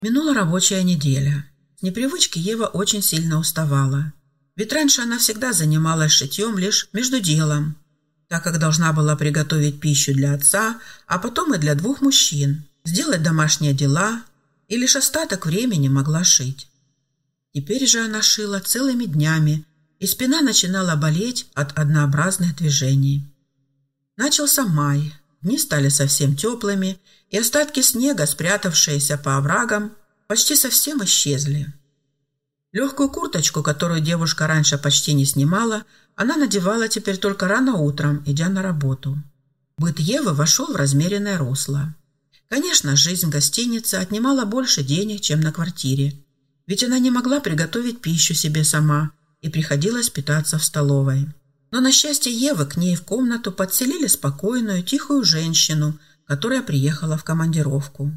Минула рабочая неделя. С непривычки Ева очень сильно уставала. Ведь раньше она всегда занималась шитьем лишь между делом, так как должна была приготовить пищу для отца, а потом и для двух мужчин, сделать домашние дела, и лишь остаток времени могла шить. Теперь же она шила целыми днями, и спина начинала болеть от однообразных движений. Начался май, дни стали совсем теплыми, и остатки снега, спрятавшиеся по оврагам, почти совсем исчезли. Легкую курточку, которую девушка раньше почти не снимала, она надевала теперь только рано утром, идя на работу. Быт Евы вошел в размеренное русло. Конечно, жизнь в гостинице отнимала больше денег, чем на квартире, ведь она не могла приготовить пищу себе сама и приходилось питаться в столовой. Но на счастье Евы к ней в комнату подселили спокойную, тихую женщину, которая приехала в командировку.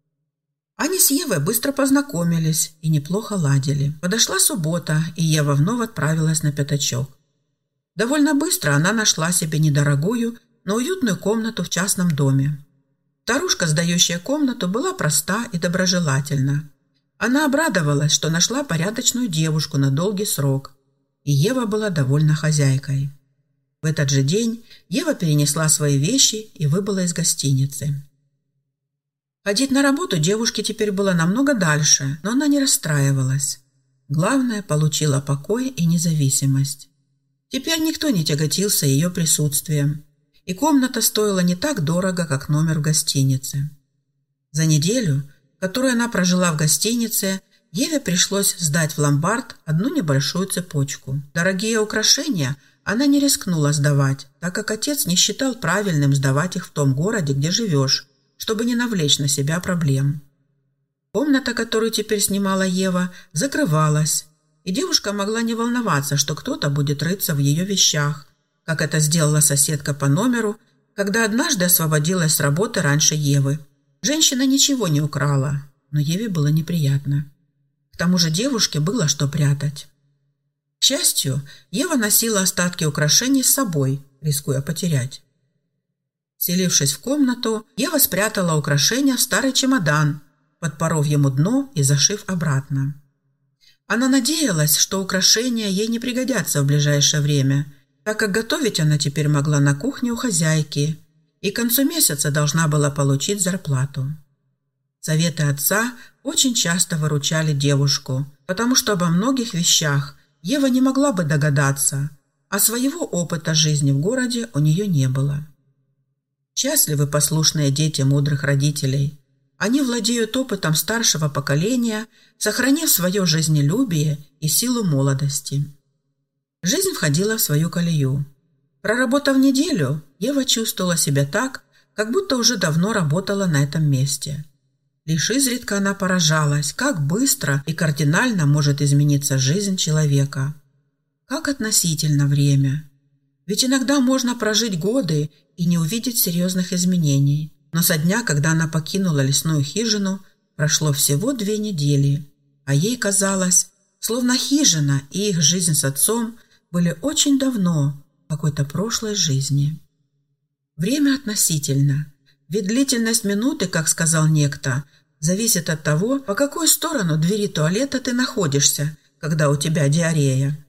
Они с Евой быстро познакомились и неплохо ладили. Подошла суббота, и Ева вновь отправилась на пятачок. Довольно быстро она нашла себе недорогую, но уютную комнату в частном доме. Старушка, сдающая комнату, была проста и доброжелательна. Она обрадовалась, что нашла порядочную девушку на долгий срок, и Ева была довольна хозяйкой. В этот же день Ева перенесла свои вещи и выбыла из гостиницы. Ходить на работу девушке теперь было намного дальше, но она не расстраивалась. Главное, получила покой и независимость. Теперь никто не тяготился ее присутствием, и комната стоила не так дорого, как номер в гостинице. За неделю, которую она прожила в гостинице, Еве пришлось сдать в ломбард одну небольшую цепочку. Дорогие украшения она не рискнула сдавать, так как отец не считал правильным сдавать их в том городе, где живешь, чтобы не навлечь на себя проблем. Комната, которую теперь снимала Ева, закрывалась, и девушка могла не волноваться, что кто-то будет рыться в ее вещах, как это сделала соседка по номеру, когда однажды освободилась с работы раньше Евы. Женщина ничего не украла, но Еве было неприятно. К тому же девушке было что прятать. К счастью, Ева носила остатки украшений с собой, рискуя потерять. Селившись в комнату, Ева спрятала украшения в старый чемодан, подпоров ему дно и зашив обратно. Она надеялась, что украшения ей не пригодятся в ближайшее время, так как готовить она теперь могла на кухне у хозяйки и к концу месяца должна была получить зарплату. Советы отца очень часто выручали девушку, потому что обо многих вещах Ева не могла бы догадаться, а своего опыта жизни в городе у нее не было. Счастливы послушные дети мудрых родителей. Они владеют опытом старшего поколения, сохранив свое жизнелюбие и силу молодости. Жизнь входила в свою колею. Проработав неделю, Ева чувствовала себя так, как будто уже давно работала на этом месте. Лишь изредка она поражалась, как быстро и кардинально может измениться жизнь человека. Как относительно время. Ведь иногда можно прожить годы и не увидеть серьезных изменений. Но со дня, когда она покинула лесную хижину, прошло всего 2 недели, а ей казалось, словно хижина и их жизнь с отцом были очень давно в какой-то прошлой жизни. Время относительно, ведь длительность минуты, как сказал некто, зависит от того, по какую сторону двери туалета ты находишься, когда у тебя диарея.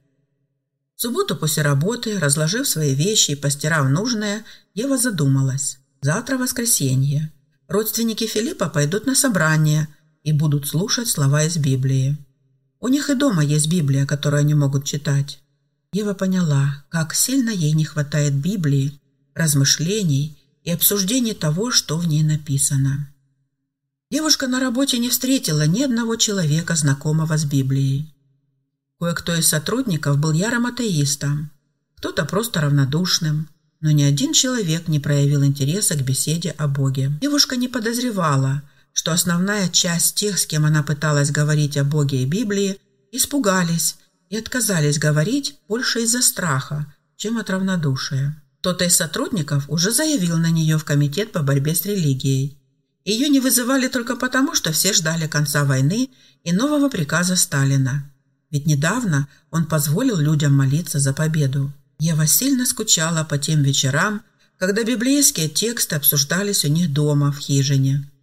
В субботу после работы, разложив свои вещи и постирав нужное, Ева задумалась. Завтра воскресенье. Родственники Филиппа пойдут на собрание и будут слушать слова из Библии. У них и дома есть Библия, которую они могут читать. Ева поняла, как сильно ей не хватает Библии, размышлений и обсуждений того, что в ней написано. Девушка на работе не встретила ни одного человека, знакомого с Библией. Кое-кто из сотрудников был ярым атеистом, кто-то просто равнодушным, но ни один человек не проявил интереса к беседе о Боге. Девушка не подозревала, что основная часть тех, с кем она пыталась говорить о Боге и Библии, испугались и отказались говорить больше из-за страха, чем от равнодушия. Кто-то из сотрудников уже заявил на нее в комитет по борьбе с религией. Ее не вызывали только потому, что все ждали конца войны и нового приказа Сталина. Ведь недавно он позволил людям молиться за победу. Ева сильно скучала по тем вечерам, когда библейские тексты обсуждались у них дома в хижине.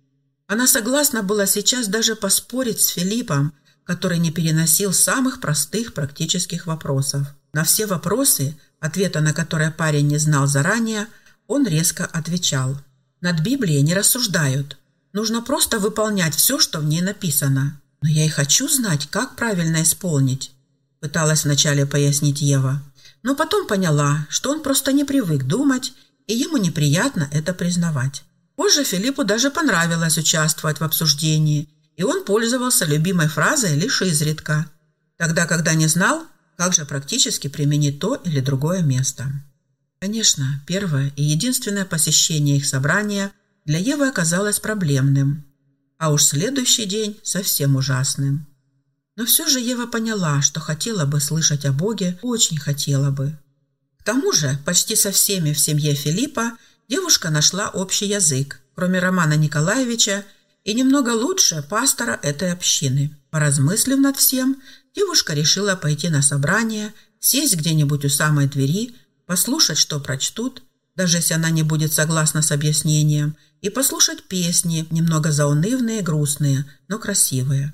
Она согласна была сейчас даже поспорить с Филиппом, который не переносил самых простых практических вопросов. На все вопросы, ответа на которые парень не знал заранее, он резко отвечал. «Над Библией не рассуждают. Нужно просто выполнять все, что в ней написано. Но я и хочу знать, как правильно исполнить», — пыталась вначале пояснить Ева. Но потом поняла, что он просто не привык думать, и ему неприятно это признавать. Позже Филиппу даже понравилось участвовать в обсуждении, и он пользовался любимой фразой лишь изредка, тогда, когда не знал, как же практически применить то или другое место. Конечно, первое и единственное посещение их собрания для Евы оказалось проблемным, а уж следующий день совсем ужасным. Но все же Ева поняла, что хотела бы слышать о Боге, очень хотела бы. К тому же почти со всеми в семье Филиппа девушка нашла общий язык, кроме Романа Николаевича и немного лучше пастора этой общины. Поразмыслив над всем, девушка решила пойти на собрание, сесть где-нибудь у самой двери, послушать, что прочтут, даже если она не будет согласна с объяснением, и послушать песни, немного заунывные, грустные, но красивые.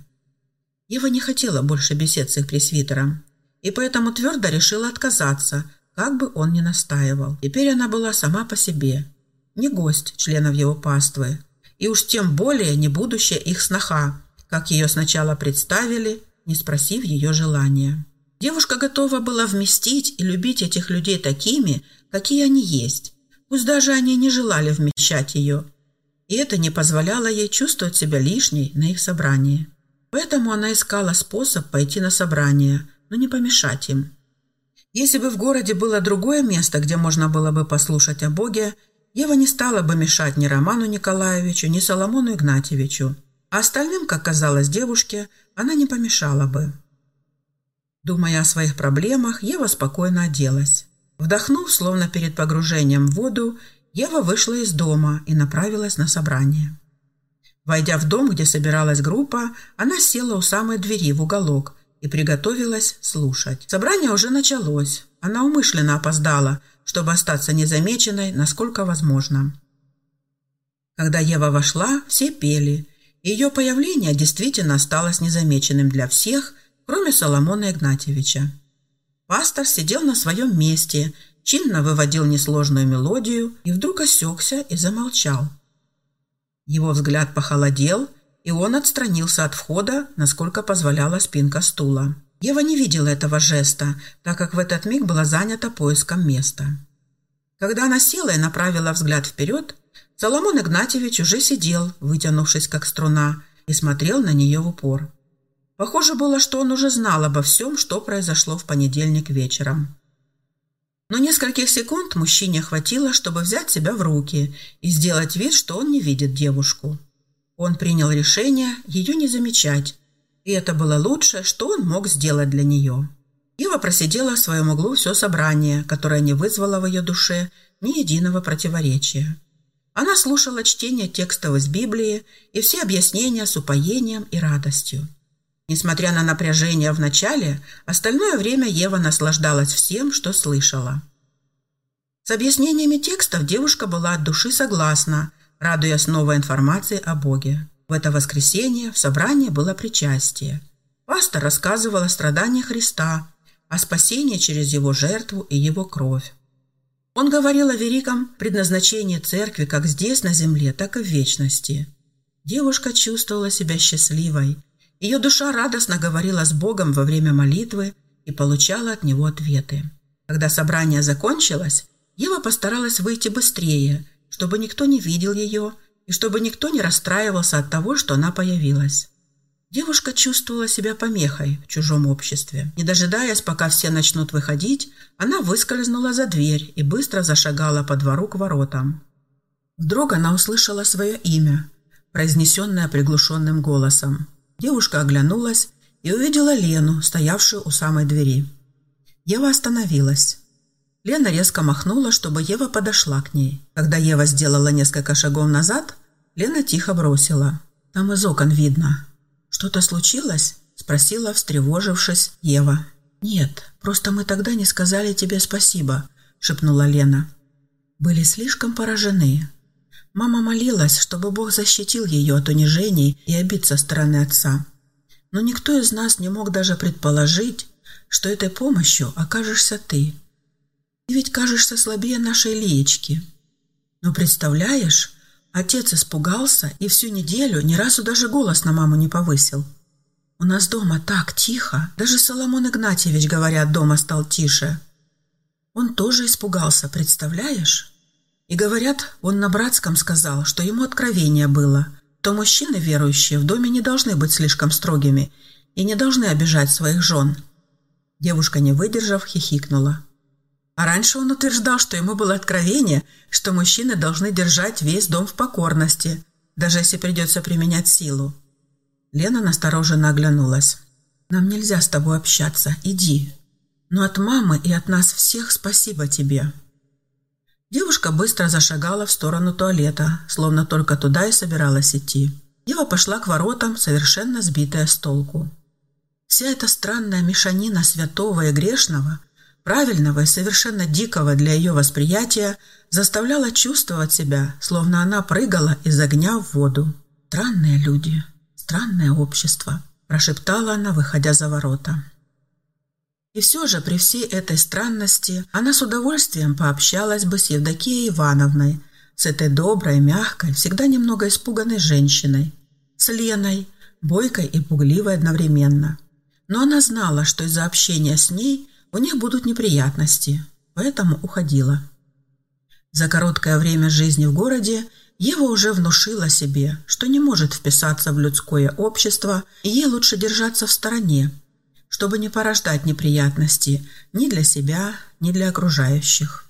Ева не хотела больше бесед с их пресвитером, и поэтому твердо решила отказаться, как бы он ни настаивал. Теперь она была сама по себе, не гость членов его паствы, и уж тем более не будущая их сноха, как ее сначала представили, не спросив ее желания. Девушка готова была вместить и любить этих людей такими, какие они есть, пусть даже они не желали вмещать ее, и это не позволяло ей чувствовать себя лишней на их собрании. Поэтому она искала способ пойти на собрание, но не помешать им. Если бы в городе было другое место, где можно было бы послушать о Боге, Ева не стала бы мешать ни Роману Николаевичу, ни Соломону Игнатьевичу, а остальным, как казалось девушке, она не помешала бы. Думая о своих проблемах, Ева спокойно оделась. Вдохнув, словно перед погружением в воду, Ева вышла из дома и направилась на собрание. Войдя в дом, где собиралась группа, она села у самой двери в уголок и приготовилась слушать. Собрание уже началось. Она умышленно опоздала, чтобы остаться незамеченной, насколько возможно. Когда Ева вошла, все пели, и ее появление действительно осталось незамеченным для всех, кроме Соломона Игнатьевича. Пастор сидел на своем месте, чинно выводил несложную мелодию и вдруг осекся и замолчал. Его взгляд похолодел, и он отстранился от входа, насколько позволяла спинка стула. Ева не видела этого жеста, так как в этот миг была занята поиском места. Когда она села и направила взгляд вперед, Соломон Игнатьевич уже сидел, вытянувшись как струна, и смотрел на нее в упор. Похоже было, что он уже знал обо всем, что произошло в понедельник вечером. Но нескольких секунд мужчине хватило, чтобы взять себя в руки и сделать вид, что он не видит девушку. Он принял решение ее не замечать, и это было лучшее, что он мог сделать для нее. Ева просидела в своем углу все собрание, которое не вызвало в ее душе ни единого противоречия. Она слушала чтение текстов из Библии и все объяснения с упоением и радостью. Несмотря на напряжение в начале, остальное время Ева наслаждалась всем, что слышала. С объяснениями текстов девушка была от души согласна, радуясь новой информации о Боге. В это воскресенье в собрании было причастие. Пастор рассказывал о страданиях Христа, о спасении через Его жертву и Его кровь. Он говорил о великом предназначении церкви как здесь, на земле, так и в вечности. Девушка чувствовала себя счастливой. Ее душа радостно говорила с Богом во время молитвы и получала от Него ответы. Когда собрание закончилось, Ева постаралась выйти быстрее, чтобы никто не видел ее и чтобы никто не расстраивался от того, что она появилась. Девушка чувствовала себя помехой в чужом обществе. Не дожидаясь, пока все начнут выходить, она выскользнула за дверь и быстро зашагала по двору к воротам. Вдруг она услышала свое имя, произнесенное приглушенным голосом. Девушка оглянулась и увидела Лену, стоявшую у самой двери. Ева остановилась. Лена резко махнула, чтобы Ева подошла к ней. Когда Ева сделала несколько шагов назад, Лена тихо бросила: «Там из окон видно». «Что-то случилось?» – спросила, встревожившись, Ева. «Нет, просто мы тогда не сказали тебе спасибо», – шепнула Лена. «Были слишком поражены. Мама молилась, чтобы Бог защитил ее от унижений и обид со стороны отца. Но никто из нас не мог даже предположить, что этой помощью окажешься ты. Ты ведь кажешься слабее нашей Лиечки. Но представляешь, отец испугался и всю неделю ни разу даже голос на маму не повысил. У нас дома так тихо, даже Соломон Игнатьевич, говорят, дома стал тише. Он тоже испугался, представляешь? И говорят, он на братском сказал, что ему откровение было, то мужчины верующие в доме не должны быть слишком строгими и не должны обижать своих жен. Девушка, не выдержав, хихикнула. А раньше он утверждал, что ему было откровение, что мужчины должны держать весь дом в покорности, даже если придется применять силу. Лена настороженно оглянулась. «Нам нельзя с тобой общаться, иди. Но от мамы и от нас всех спасибо тебе». Девушка быстро зашагала в сторону туалета, словно только туда и собиралась идти. Ева пошла к воротам, совершенно сбитая с толку. Вся эта странная мешанина святого и грешного, правильного и совершенно дикого для ее восприятия, заставляла чувствовать себя, словно она прыгала из огня в воду. «Странные люди, странное общество», – прошептала она, выходя за ворота. И все же при всей этой странности она с удовольствием пообщалась бы с Евдокией Ивановной, с этой доброй, мягкой, всегда немного испуганной женщиной, с Леной, бойкой и пугливой одновременно. Но она знала, что из-за общения с ней у них будут неприятности, поэтому уходила. За короткое время жизни в городе Ева уже внушила себе, что не может вписаться в людское общество, и ей лучше держаться в стороне, чтобы не порождать неприятности ни для себя, ни для окружающих.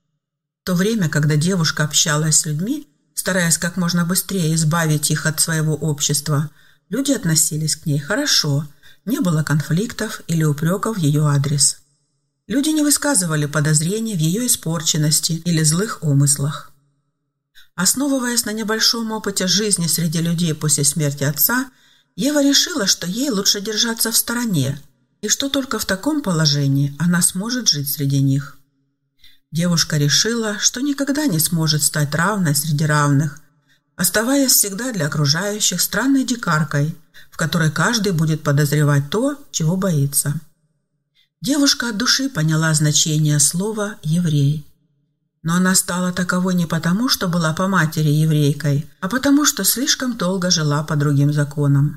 В то время, когда девушка общалась с людьми, стараясь как можно быстрее избавить их от своего общества, люди относились к ней хорошо, не было конфликтов или упреков в ее адрес. Люди не высказывали подозрений в ее испорченности или злых умыслах. Основываясь на небольшом опыте жизни среди людей после смерти отца, Ева решила, что ей лучше держаться в стороне, и что только в таком положении она сможет жить среди них. Девушка решила, что никогда не сможет стать равной среди равных, оставаясь всегда для окружающих странной дикаркой, в которой каждый будет подозревать то, чего боится. Девушка от души поняла значение слова «еврей». Но она стала таковой не потому, что была по матери еврейкой, а потому, что слишком долго жила по другим законам.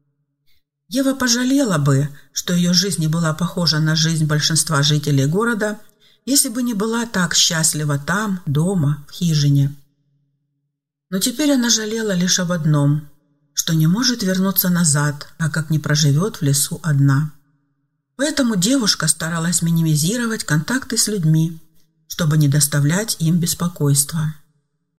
Ева пожалела бы, что ее жизнь не была похожа на жизнь большинства жителей города, если бы не была так счастлива там, дома, в хижине. Но теперь она жалела лишь об одном, что не может вернуться назад, а как не проживет в лесу одна. Поэтому девушка старалась минимизировать контакты с людьми, чтобы не доставлять им беспокойства.